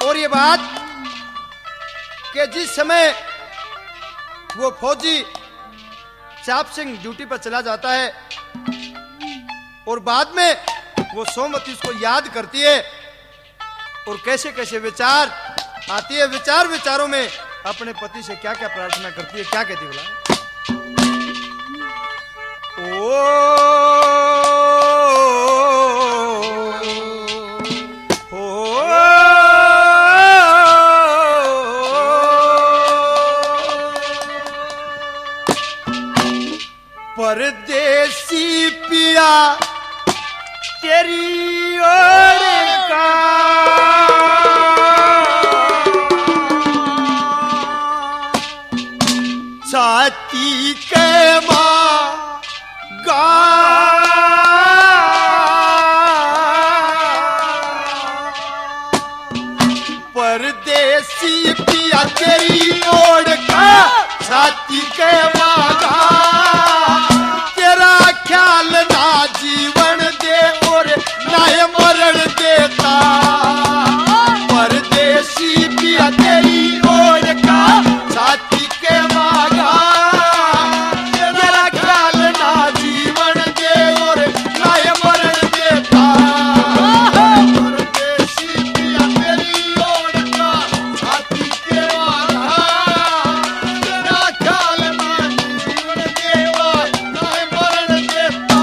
और ये बात कि जिस समय वो फौजी चाप सिंह ड्यूटी पर चला जाता है और बाद में वो सोमवती उसको याद करती है और कैसे कैसे विचार आती है, विचारों में अपने पति से क्या क्या प्रार्थना करती है, क्या कहती है बोला, परदेसी पिया तेरी ओर का छाती के मांगा परदेसी पिया तेरी ओर का छाती के मांगा ख्याल ना जीवन दे और ना मरण देता परदेसी पिया तेरी ओर का छाती के मांगा तेरा ख्याल ना जीवन दे और ना मरण देता परदेसी पिया तेरी ओर का छाती के मांगा तेरा ख्याल ना जीवन दे और ना मरण देता।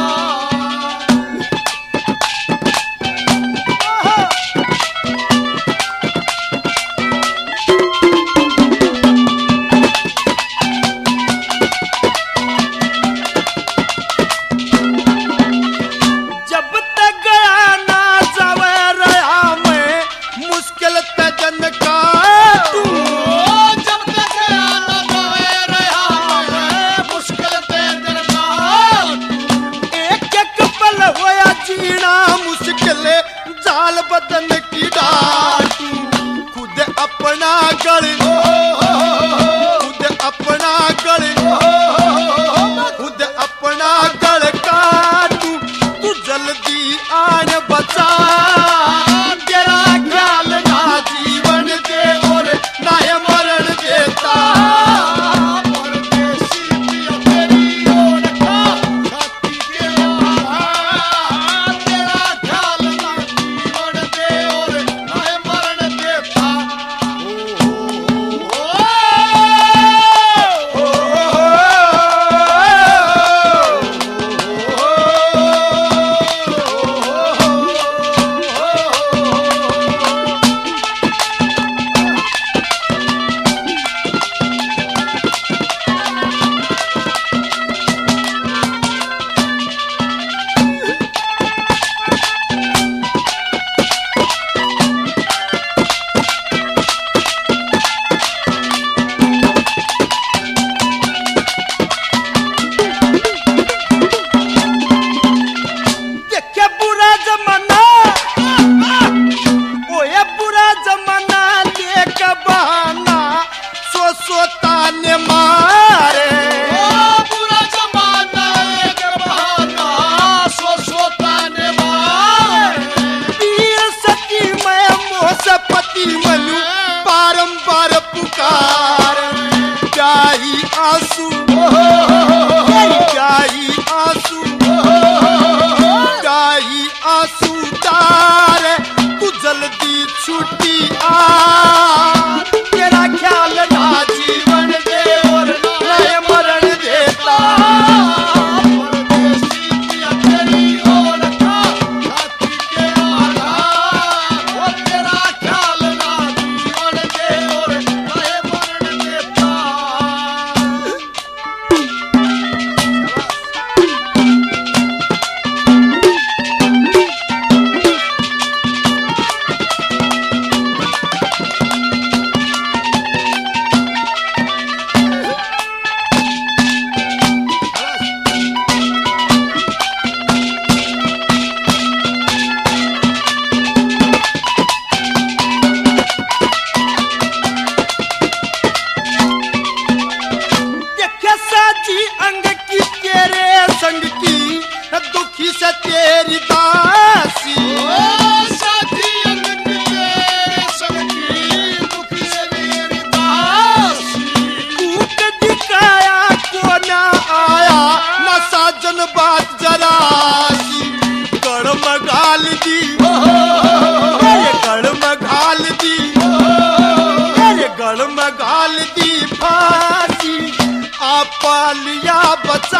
जब तक गया ना जावे रहा मैं मुश्किल तजन का जब तक गया ना जावे रहा मैं मुश्किल तजन का एक एक पल होया जीना मुश्किल जाल बदन की डाटू खुद अपना गल खुद अपना गल खुद अपना गल काटू तू जल्दी आन बचा तेरा ख्याल ना जीवन दे और ना मरण देता परदेसी पिया तेरी ओर का छाती के मांगा तेरा ख्याल ना जीवन दे और ना मरण देता। देखे बुरा जमाना ओए बुरा जमाना लेके बहाना सोता ने मारे बुरा जमाना लेके बहाना सोता ने मारे पीर सती मैं मोह से पति मनु बारंबार पुकार क्या ही आंसू क्या ही आंसू गाई आंसू तार तू जल्दी छुट्टी आ तेरा ख्याल ना जीवन दे और ना मरण देता परदेसी पिया तेरी ओर का छाती के मांगा वो तेरा ख्याल ना जीवन दे और ना मरण देता। दी फांसी, आप लिया बचा